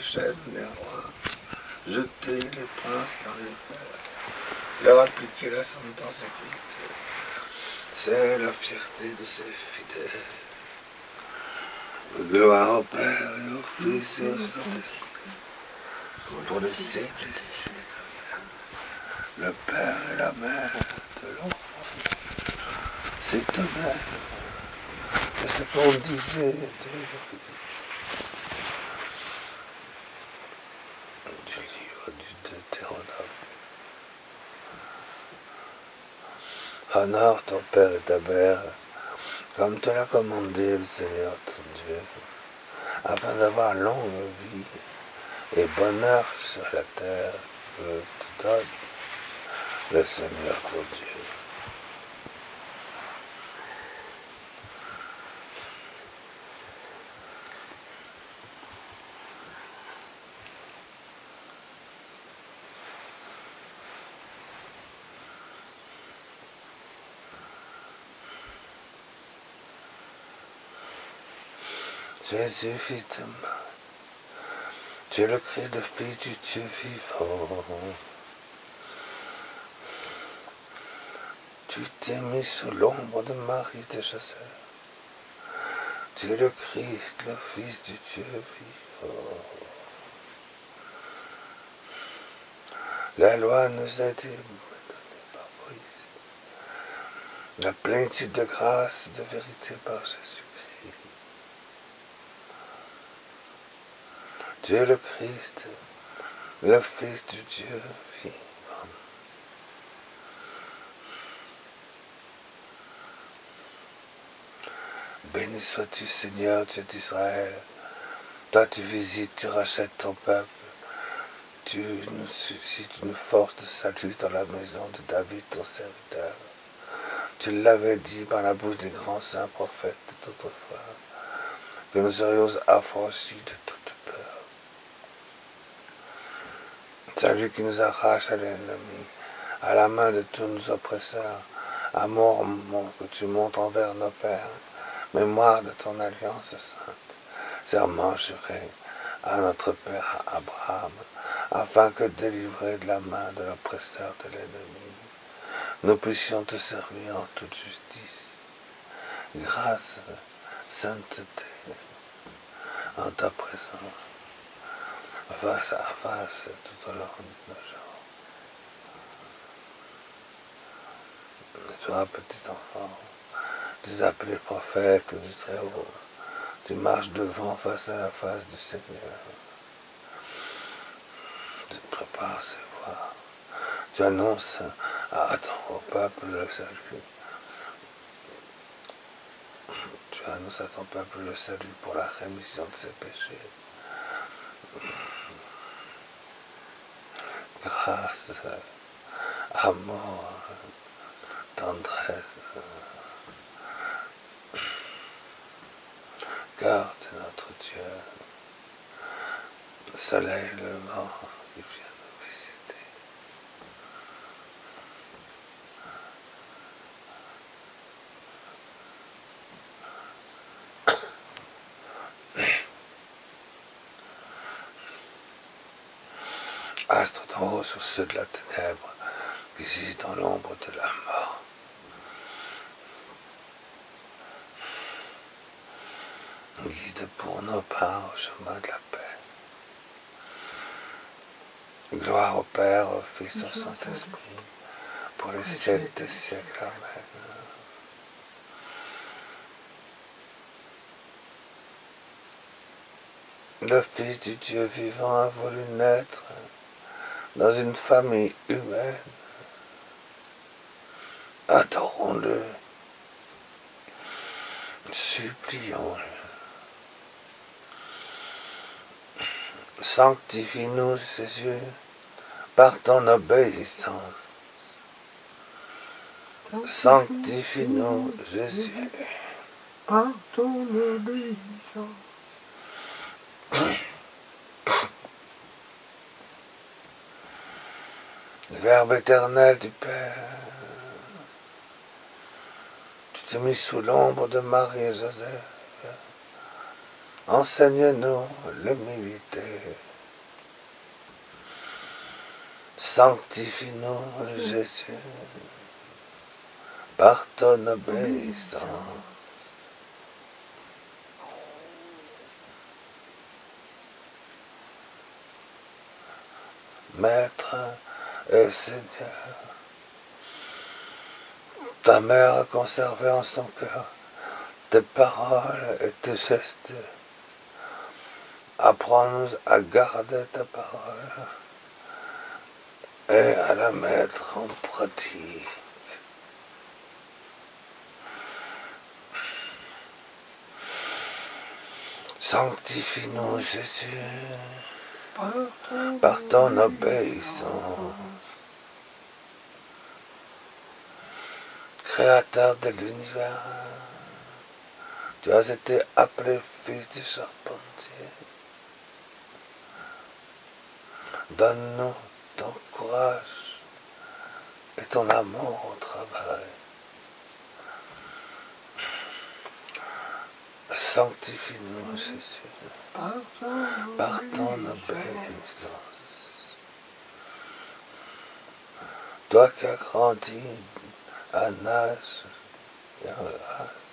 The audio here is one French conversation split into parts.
chaînes les rois, jeter les princes dans les fers, leur appliquer la sentence écrite. C'est la fierté de ses fidèles. Gloire au Père et au Fils et au Saint-Esprit, pour les siècles des siècles. Le Père et la Mère de l'enfant s'étonnèrent de ce qu'on disait du livre du Deutéronome. Honore ton Père et ta Mère, comme te l'a commandé le Seigneur ton Dieu, afin d'avoir longue vie et bonheur sur la terre que te donne le Seigneur ton Dieu. Jésus, fils de Marie, tu es le Christ, le Fils du Dieu vivant. Tu t'es mis sous l'ombre de Marie de Joseph. Tu es le Christ, le Fils du Dieu vivant. La loi nous a été donnée par Moïse. La plénitude de grâce et de vérité par Jésus-Christ. Tu es le Christ, le Fils du Dieu vivant. Béni sois-tu, Seigneur, Dieu d'Israël. Toi, tu visites, tu rachètes ton peuple. Tu nous suscites une force de salut dans la maison de David, ton serviteur. Tu l'avais dit par la bouche des grands saints prophètes d'autrefois, que nous serions affranchis de toute peur. Salut qui nous arrache à l'ennemi, à la main de tous nos oppresseurs. Amour que tu montres envers nos pères, mémoire de ton alliance sainte, serment juré à notre père Abraham, afin que, délivrés de la main de l'oppresseur de l'ennemi, nous puissions te servir en toute justice, grâce, sainteté, en ta présence, face à face tout au long de nos jours. Et toi, petit enfant, tu es appelé prophète du Très-Haut, tu marches devant face à la face du Seigneur. Tu prépares ses voies. Tu annonces au peuple le salut. Tu annonces à ton peuple le salut pour la rémission de ses péchés. Grâce, amour, tendresse, garde notre Dieu, le soleil, le vent qui vient nous visiter. Astre d'en haut sur ceux de la ténèbre qui gisent dans l'ombre de la mort. Guide pour nos pas au chemin de la paix. Gloire au Père, au Fils et au Saint-Esprit, pour les siècles des siècles. Amen. Le Fils du Dieu vivant a voulu naître dans une famille humaine. Adorons-le, supplions-le. Sanctifie-nous, Jésus, par ton obéissance. Sanctifie-nous, Jésus, par ton obéissance. Verbe éternel du Père, tu t'es mis sous l'ombre de Marie et Joseph. Enseigne-nous l'humilité. Sanctifie-nous, Jésus, par ton obéissance. Maître et Seigneur, ta mère a conservé en son cœur tes paroles et tes gestes. Apprends-nous à garder ta parole et à la mettre en pratique. Sanctifie-nous, Jésus, par ton obéissance. Créateur de l'univers, tu as été appelé fils du charpentier. Donne-nous ton courage et ton amour au travail. Sanctifie-nous, Jésus, par ton obéissance. Toi qui as grandi en âge et en grâce,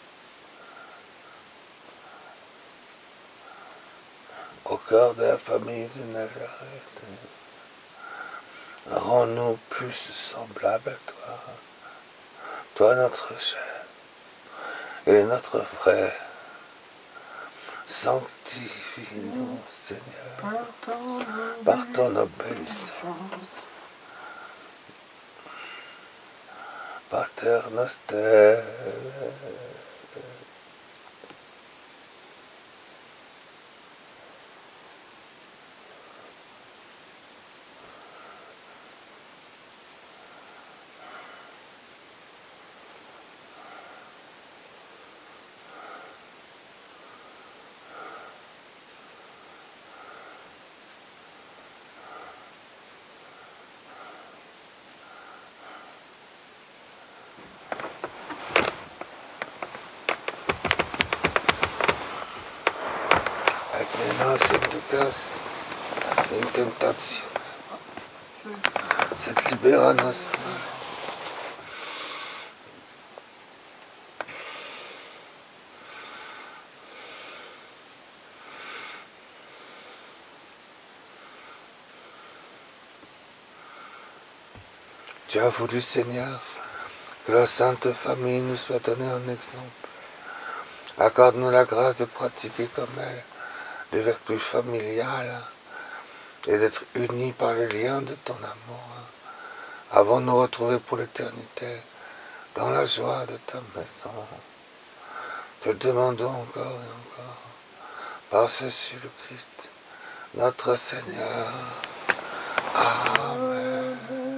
au cœur de la famille de Nazareth, rends-nous plus semblables à toi, toi notre chair et notre frère. Sanctifie-nous, Seigneur, par ton obéissance. Pater Noster. Menos en tu casa, en tentación, se libéranos. Tu as voulu, Seigneur, que la Sainte Famille nous soit donnée en exemple. Accorde-nous la grâce de pratiquer comme elle les vertus familiales et d'être unis par les liens de ton amour, avant de nous retrouver pour l'éternité dans la joie de ta maison. Te demandons encore et encore, par Jésus le Christ, notre Seigneur. Amen.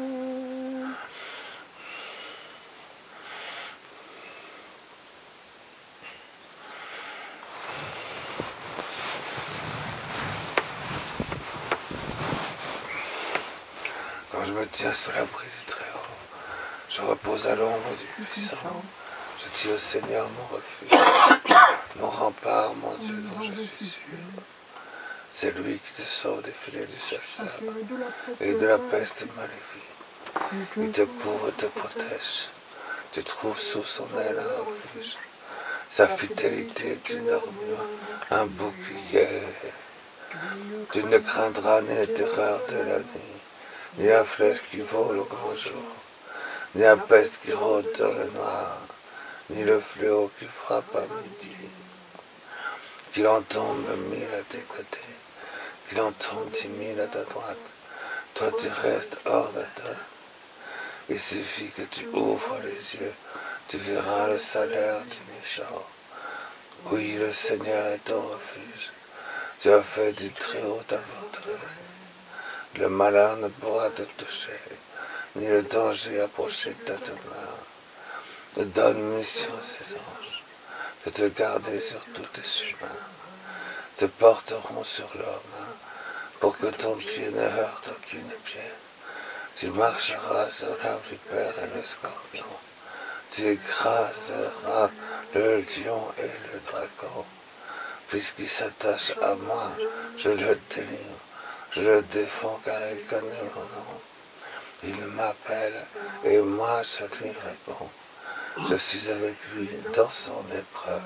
Quand je me tiens sous l'abri du Très-Haut, je repose à l'ombre du Puissant. Je dis au Seigneur mon refuge, mon rempart, mon Dieu dont je suis sûr. C'est lui qui te sauve des filets du chasseur et de la peste maléfique. Il te couvre et te protège. Tu trouves sous son aile un refuge. Sa fidélité est une armure, un bouclier. Tu ne craindras ni la terreur de la nuit, ni la flèche qui vole au grand jour, ni la peste qui rôde dans le noir, ni le fléau qui frappe à midi. Qu'il en tombe 1000 à tes côtés, qu'il en tombe 10 000 à ta droite, toi tu restes hors d'atteinte. Il suffit que tu ouvres les yeux, tu verras le salaire du méchant. Oui, le Seigneur est ton refuge. Tu as fait du Très-Haut ta forteresse. Le malheur ne pourra te toucher, ni le danger approcher de ta demeure. Donne mission à ses anges de te garder sur tous tes chemins. Te porteront sur leurs mains pour que ton pied ne heurte aucune pierre. Tu marcheras sur la vipère et le scorpion. Tu écraseras le lion et le dragon. Puisqu'il s'attache à moi, je le délivre. Je le défends car il connaît mon nom. Il m'appelle et moi je lui réponds. Je suis avec lui dans son épreuve.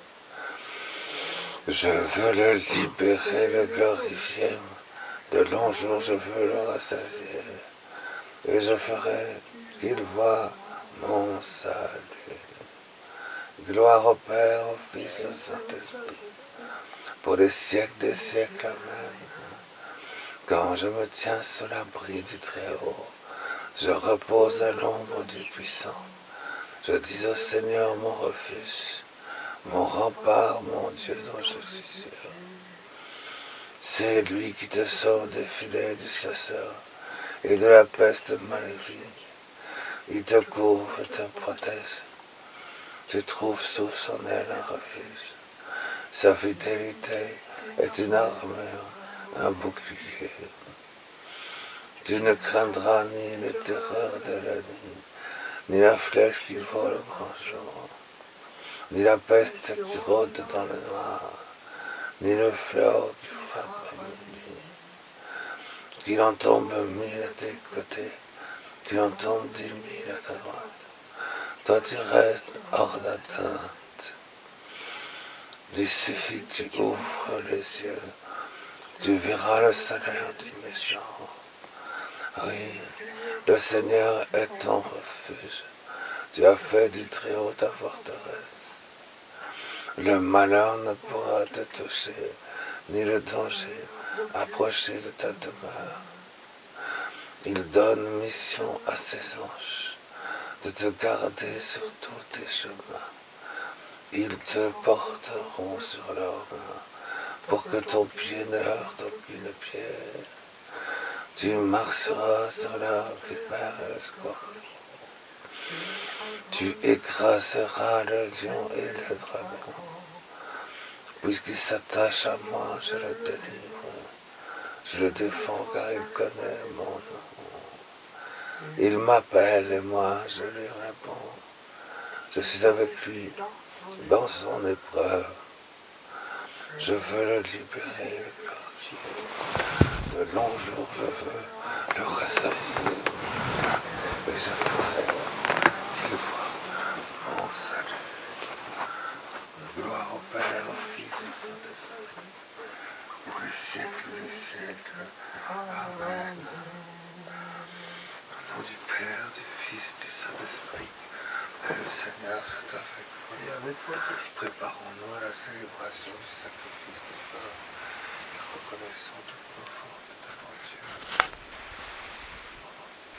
Je veux le libérer, le glorifier. De longs jours je veux le rassasier. Et je ferai qu'il voie mon salut. Gloire au Père, au Fils, au Saint-Esprit, pour des siècles, amen. Quand je me tiens sous l'abri du Très-Haut, je repose à l'ombre du Puissant. Je dis au Seigneur mon refuge, mon rempart, mon Dieu dont je suis sûr. C'est lui qui te sauve des filets du chasseur et de la peste maléfique. Il te couvre et te protège. Tu trouves sous son aile un refuge. Sa fidélité est une armure, un bouclier. Tu ne craindras ni les terreurs de la nuit, ni la flèche qui vole au grand jour, ni la peste qui rôde dans le noir, ni le fléau qui frappe à midi. Qu'il en tombe 1000 à tes côtés, qu'il en tombe 10 000 à ta droite. Toi tu restes hors d'atteinte. Il suffit que tu ouvres les yeux, tu verras le salaire du méchant. Oui, le Seigneur est ton refuge. Tu as fait du Très-Haut ta forteresse. Le malheur ne pourra te toucher, ni le danger approcher de ta demeure. Il donne mission à ses anges de te garder sur tous tes chemins. Ils te porteront sur leurs mains pour que ton pied ne heurte aucune pierre. Tu marcheras sur la vipère et le scorpion. Tu écraseras le lion et le dragon. Puisqu'il s'attache à moi, je le délivre. Je le défends car il connaît mon nom. Il m'appelle et moi je lui réponds. Je suis avec lui dans son épreuve. Je veux le libérer, le glorifier. De longs jours je veux le rassasier. Et je ferai qu'il voie mon salut. Gloire au Père, au Fils et au Saint-Esprit, pour les siècles des siècles. Amen. Au nom du Père, du Fils, du Saint-Esprit, et le Seigneur soit avec vous. Préparons-nous à la célébration du sacrifice du pain et reconnaissons tout.